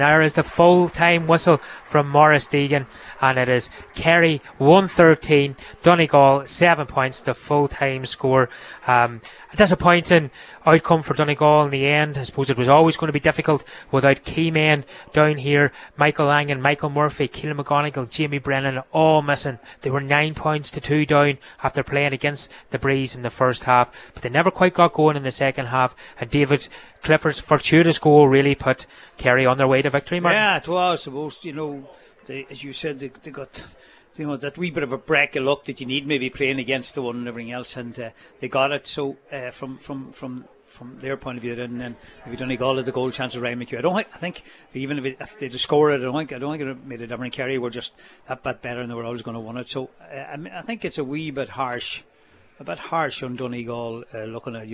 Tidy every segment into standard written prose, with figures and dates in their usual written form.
There is the full-time whistle from Maurice Deegan, and it is Kerry 113, Donegal 7 points, the full-time score. A disappointing outcome for Donegal in the end. I suppose it was always going to be difficult without key men down here. Michael Langan, Michael Murphy, Keelan McGonigal, Jamie Brennan, all missing. They were 9 points to 2 down after playing against the Breeze in the first half, but they never quite got going in the second half, and David Clifford's fortuitous goal really put Kerry on their way to victory, Martin. Yeah, it was. I suppose, as you said, they got that wee bit of a break of luck that you need, maybe playing against the one and everything else, and they got it. So from their point of view, and then maybe Donegal had the goal chance of Ryan McHugh. I think even if they just scored it, I don't think it made a difference. Kerry were just that bit better, and they were always going to win it. So I think it's a wee bit harsh. A bit harsh on Donegal, looking at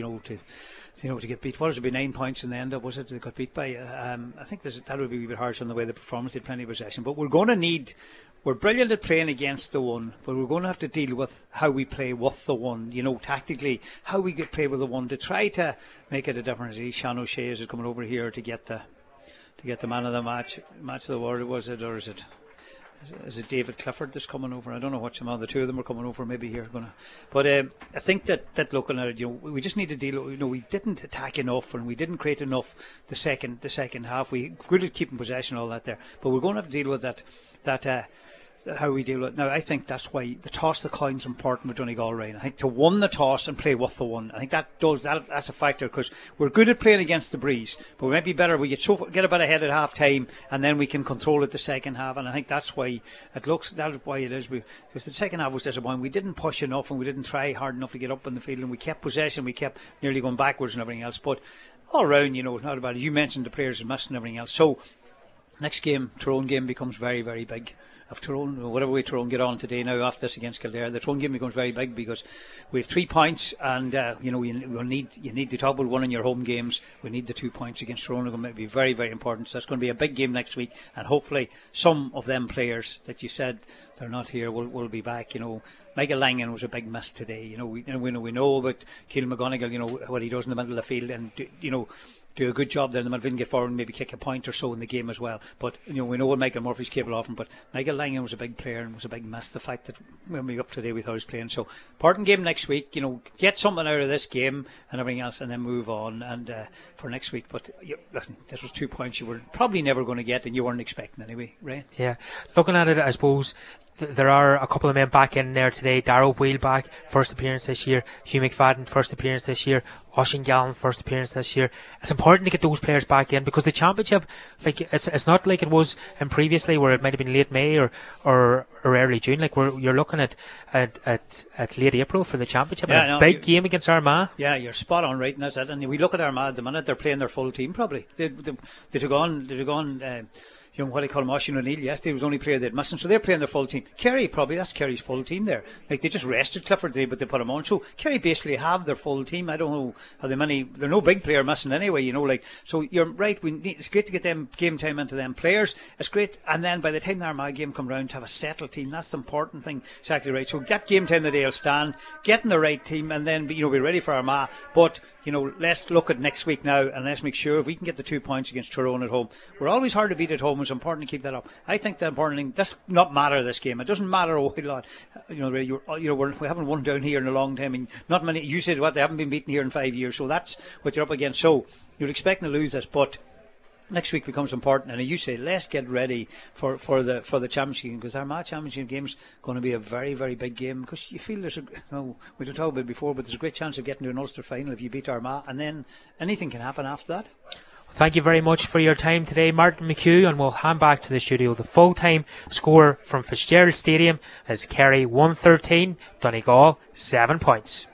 to get beat. What was it, be 9 points in the end? Was it they got beat by? I think that would be a wee bit harsh on the way the performance. They had plenty of possession, but we're brilliant at playing against the one, but we're going to have to deal with how we play with the one. Tactically, how we play with the one to try to make it a difference. Sean O'Shea is coming over here to get the man of the match of the world. Was it, or is it? Is it David Clifford that's coming over? I don't know which one. The two of them are coming over maybe here. But I think that looking at it, we just need to deal. We didn't attack enough and we didn't create enough the second half. We good at keeping possession, all that there. But we're going to have to deal with that. How we deal with it. Now, I think that's why the toss the coin's important with Donegal, Ryan. I think to win the toss and play with the one, I think that's a factor, because we're good at playing against the Breeze, but we might be better. We get a bit ahead at half time, and then we can control it the second half. And I think that's why that's why it is. Because the second half was disappointing. We didn't push enough, and we didn't try hard enough to get up in the field, and we kept possession. We kept nearly going backwards and everything else. But all round, it's not about it. You mentioned the players missing and everything else. So next game, Tyrone game, becomes very, very big. If Tyrone, whatever way Tyrone get on today now after this against Kildare, the Tyrone game becomes very big, because we have 3 points, and you need to talk about winning your home games. We need the 2 points against Tyrone. It's going to be very, very important. So it's going to be a big game next week, and hopefully some of them players that you said they're not here will be back. Michael Langan was a big miss today. We know about Keelan McGonigal. What he does in the middle of the field, and do a good job there in the middle, get forward and maybe kick a point or so in the game as well. But we know what Michael Murphy's capable of, but Michael Langan was a big player and was a big miss. The fact that when we up today we thought he was playing. So important game next week. Get something out of this game and everything else, and then move on and for next week. But listen, this was 2 points you were probably never going to get, and you weren't expecting anyway, right? Yeah, looking at it, I suppose there are a couple of men back in there today. Darrell Wheel back, first appearance this year. Hugh McFadden, first appearance this year. Oisin Gallen, first appearance this year. It's important to get those players back in, because the championship, it's not like it was in previously, where it might have been late May or early June. You're looking at late April for the championship. Yeah, big game against Armagh. Yeah, you're spot on, right? And that's it. And we look at Armagh at the minute; they're playing their full team. Probably they took on. What I call him, Oisin O'Neill yesterday was the only player they'd missing, so they're playing their full team. Kerry, that's Kerry's full team there. They just rested Clifford today, but they put him on. So Kerry basically have their full team. I don't know how many. There's no big player missing anyway. So you're right. It's great to get them game time into them players. It's great, and then by the time the Armagh game come round, to have a settled team. That's the important thing. Exactly right. So get game time that they'll stand, getting the right team, and then be ready for Armagh. But let's look at next week now, and let's make sure if we can get the 2 points against Tyrone at home. We're always hard to beat at home. It's important to keep that up. I think the important thing, this not matter this game. It doesn't matter a whole lot. We haven't won down here in a long time. And not many. You said they haven't been beaten here in 5 years. So that's what you're up against. So you're expecting to lose this, but next week becomes important. And you say, let's get ready for the championship game, because our championship game is going to be a very, very big game, because you feel we don't talk about it before, but there's a great chance of getting to an Ulster final if you beat Armagh, and then anything can happen after that. Thank you very much for your time today, Martin McHugh, and we'll hand back to the studio. The full-time score from Fitzgerald Stadium is Kerry 113, Donegal 7 points.